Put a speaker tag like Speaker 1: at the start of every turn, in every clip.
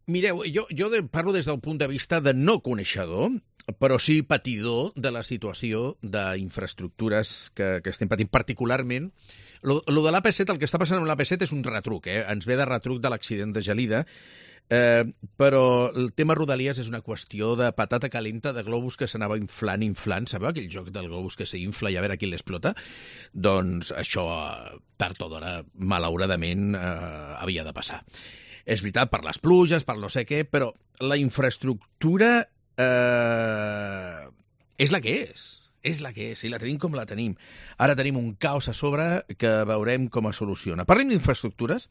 Speaker 1: Mireu, jo parlo des del punt de vista de no coneixedor, però sí patidor de la situació d'infraestructures que estem patint, particularment. Lo de l'AP7, el que està passant amb l'AP7 és un retruc, ens ve de retruc de l'accident de Gelida, però el tema Rodalies és una qüestió de patata calenta, de globus que s'anava inflant. Sabeu aquell joc del globus que s'infla i a veure qui l'explota? Doncs això, tard o d'hora, malauradament, havia de passar. És veritat, per les pluges, per no sé què, però la infraestructura és la que és. És la que és, i la tenim com la tenim. Ara tenim un caos a sobre que veurem com es soluciona. Parlem d'infraestructures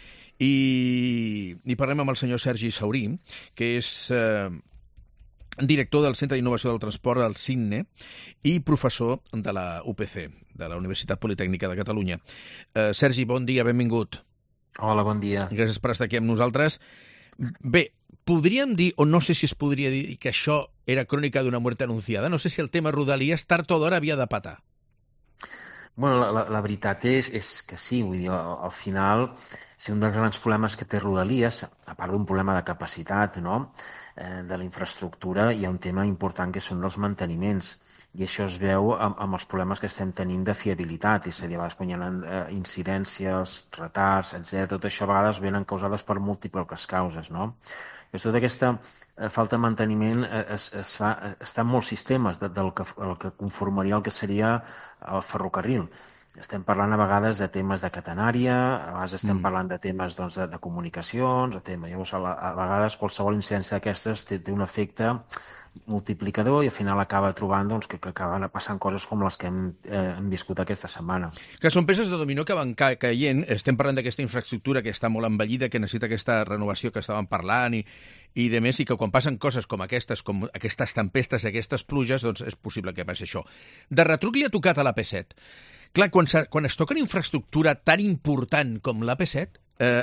Speaker 1: i parlem amb el senyor Sergi Saurí, que és director del Centre d'Innovació del Transport, el CINE, i professor de la UPC, de la Universitat Politècnica de Catalunya. Sergi, bon dia, benvingut.
Speaker 2: Hola, bon dia.
Speaker 1: Gràcies per estar aquí amb nosaltres. Bé, podríem dir, o no sé si es podria dir, que això era crònica d'una muerte anunciada? No sé si el tema Rodalies tard o d'hora havia de patar.
Speaker 2: Bueno, la veritat és que sí, vull dir, al final, un dels grans problemes que té Rodalies, a part d'un problema de capacitat, no?, de la infraestructura, hi ha un tema important que són els manteniments. I això es veu amb els problemes que estem tenint de fiabilitat, és a dir, a vegades quan hi ha incidències, retards, etc. Tot això a vegades venen causades per múltiples causes, no? I tota aquesta falta de manteniment està en molts sistemes del que conformaria el que seria el ferrocarril. Estem parlant a vegades de temes de catenària, a vegades estem parlant de temes de comunicacions, llavors a vegades qualsevol incidència d'aquestes té un efecte multiplicador i al final acaba trobant que acaben passant coses com les que hem viscut aquesta setmana.
Speaker 1: Que són peces de dominó que van caient. Estem parlant d'aquesta infraestructura que està molt envellida, que necessita aquesta renovació que estàvem parlant i de més, i que quan passen coses com aquestes tempestes i aquestes pluges, doncs és possible que passi això. De retruc li ha tocat a l'AP7. Clar, quan es toca una infraestructura tan important com l'AP7,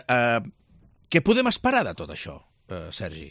Speaker 1: què podem esperar de tot això, Sergi?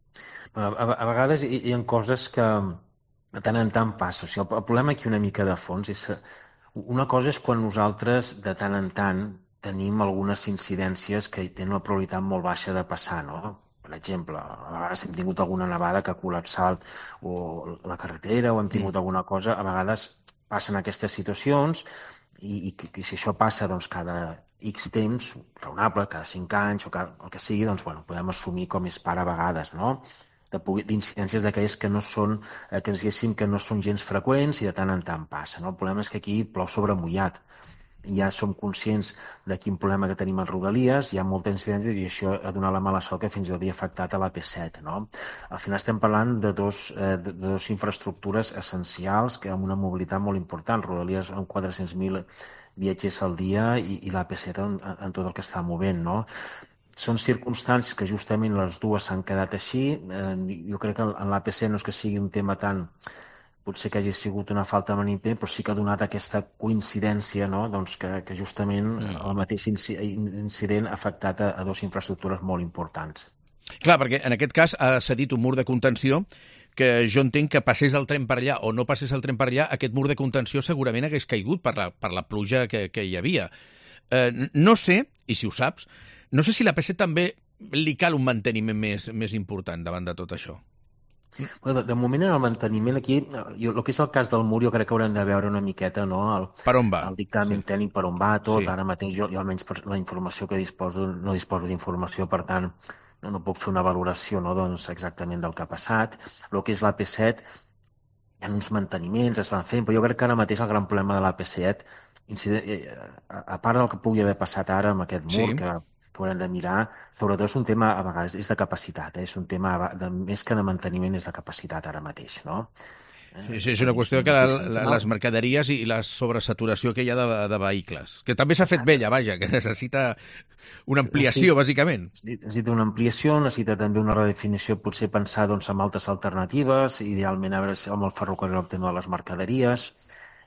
Speaker 2: A vegades hi ha coses que de tant en tant passa. O sigui, el problema aquí una mica de fons és una cosa és quan nosaltres de tant en tant tenim algunes incidències que tenen una probabilitat molt baixa de passar, no? Per exemple, a vegades hem tingut alguna nevada que ha col·lapsat o la carretera o hem tingut alguna cosa, a vegades passen aquestes situacions i si això passa doncs, cada X temps, raonable, cada 5 anys o el que sigui, doncs, bueno, podem assumir com és part a vegades, no? D'incidències d'aquelles que no són, que no són gens freqüents i de tant en tant passa, no? El problema és que aquí plou sobre mullat. Ja som conscients de quin problema que tenim a Rodalies, hi ha molta incidència i això ha donat la mala sort que fins i tot havia afectat a l'AP7, no? Al final estem parlant de dos infraestructures essencials que amb una mobilitat molt important. Rodalies amb 400.000 viatgers al dia i l'AP7 en tot el que està movent, no? Són circumstàncies que justament les dues s'han quedat així. Jo crec que en l'AP7 no és que sigui un tema tan... potser que hagi sigut una falta de manteniment, però sí que ha donat aquesta coincidència, no? Doncs que justament el mateix incident ha afectat a dues infraestructures molt importants.
Speaker 1: Clar, perquè en aquest cas ha cedit un mur de contenció que jo entenc que passés el tren per allà o no passés el tren per allà, aquest mur de contenció segurament hagués caigut per la pluja que hi havia. No sé, i si ho saps, no sé si l'AP7 també li cal un manteniment més important davant de tot això.
Speaker 2: Bueno, de moment en el manteniment aquí, el que és el cas del mur, jo crec que haurem de veure una miqueta, no?
Speaker 1: Per on va?
Speaker 2: El dictamen tècnic per on va tot.
Speaker 1: Sí.
Speaker 2: Ara mateix jo almenys per la informació que disposo, no disposo d'informació, per tant no puc fer una valoració, no, doncs, exactament del que ha passat. El que és l'AP7, hi ha uns manteniments, es van fent, però jo crec que ara mateix el gran problema de l'AP7, a part del que pugui haver passat ara amb aquest mur, que haurem de mirar, sobretot és un tema, a vegades, és de capacitat, és un tema més que de manteniment, és de capacitat ara mateix, no?
Speaker 1: Sí, és una qüestió que les mercaderies i la sobresaturació que hi ha de vehicles, que també s'ha fet vella, vaja, que necessita una ampliació, bàsicament.
Speaker 2: Necessita una ampliació, necessita també una redefinició, potser pensar en altres alternatives, idealment a veure si amb el ferrocarril el tema de les mercaderies,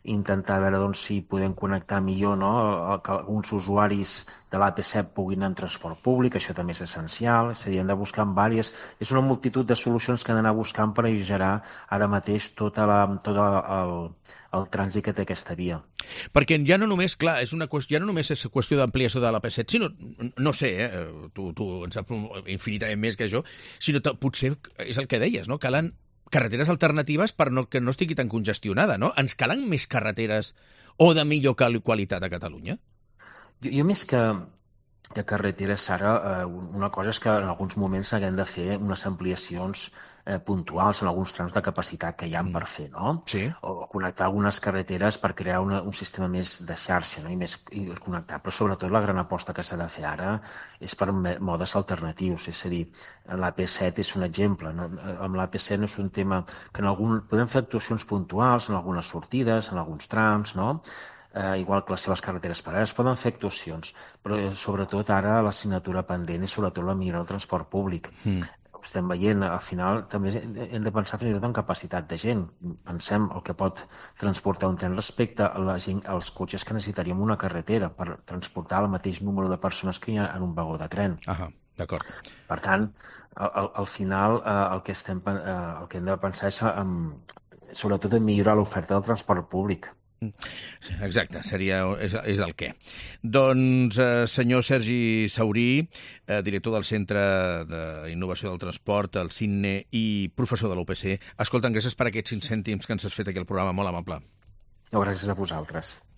Speaker 2: intentar veure doncs, si podem connectar millor, no? Que alguns usuaris de l'AP7 puguin anar en transport públic, això també és essencial, s'havien de buscar en vàries... És una multitud de solucions que han d'anar buscant per alligerar ara mateix tot el trànsit que té aquesta via.
Speaker 1: Perquè ja no només, clar, ja no només és qüestió d'ampliació de l'AP7, sinó, no sé, tu en saps infinitament més que jo, sinó potser és el que deies, no? Calen carreteres alternatives per que no estigui tan congestionada, no? Ens calen més carreteres o de millor qualitat a Catalunya?
Speaker 2: Jo més que carreteres, Sara, una cosa és que en alguns moments s'haguem de fer unes ampliacions puntuals en alguns trams de capacitat que hi ha per fer, no?
Speaker 1: Sí.
Speaker 2: O connectar algunes carreteres per crear un sistema més de xarxa, no? I connectar. Però sobretot la gran aposta que s'ha de fer ara és per modes alternatius. És a dir, l'AP7 és un exemple. No? Amb l'AP7 no és un tema que podem fer actuacions puntuals en algunes sortides, en alguns trams, no? Igual que les seves carreteres paral·leles, poden fer actuacions, però sobretot ara l'assignatura pendent és sobretot la millora del transport públic. Ho estem veient, al final també hem de pensar fins i tot en capacitat de gent. Pensem el que pot transportar un tren respecte a la gent, als cotxes que necessitaríem una carretera per transportar el mateix número de persones que hi ha en un vagó de tren.
Speaker 1: D'acord.
Speaker 2: Per tant, al final el que hem de pensar és sobretot en millorar l'oferta del transport públic.
Speaker 1: Exacte, és el què. Doncs, senyor Sergi Saurí, director del Centre d'Innovació del Transport, el CINE i professor de l'UPC, escolta'm, gràcies per aquests 5 cèntims que ens has fet aquí al programa, molt amable.
Speaker 2: Gràcies a vosaltres.